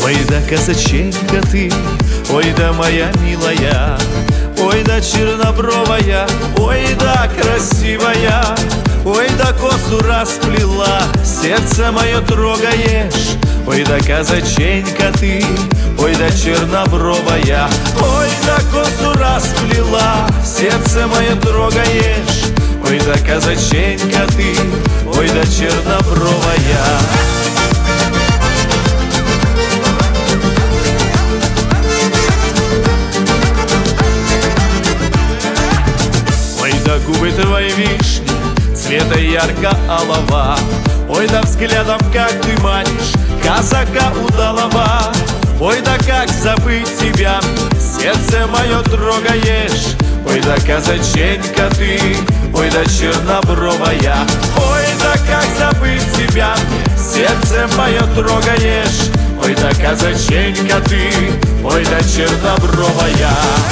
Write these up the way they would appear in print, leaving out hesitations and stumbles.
Ой да казаченька ты, ой да моя милая, ой да чернобровая, ой да красивая, ой да косу расплела, сердце мое трогаешь. Ой да казаченька ты, ой да чернобровая, ой да косу расплела, сердце мое трогаешь. Ой да казаченька ты, ой да чернобровая. Ой да губы твои вишни, цвета ярко-алого, ой да взглядом как ты манишь казака удалого. Ой да как забыть тебя, сердце мое трогаешь. Ой да казаченька ты, ой да чернобровая, ой да как забыть тебя, сердце мое трогаешь. Ой да казаченька ты, ой да чернобровая.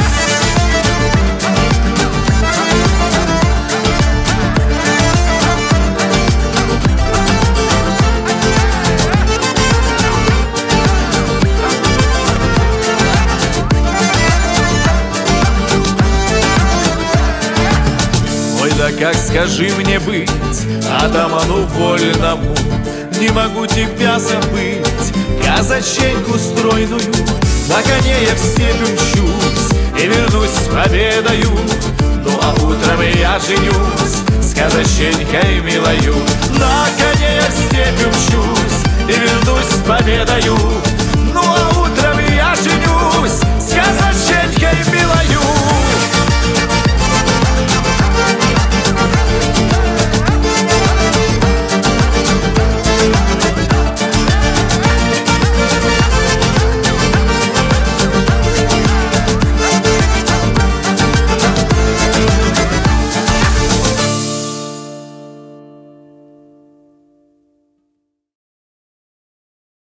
Ой да как скажи мне быть атаману вольному, не могу тебя забыть, казаченьку стройную. На коне я в степь умчусь и вернусь с победою. Ну а утром я женюсь с казаченькой милою.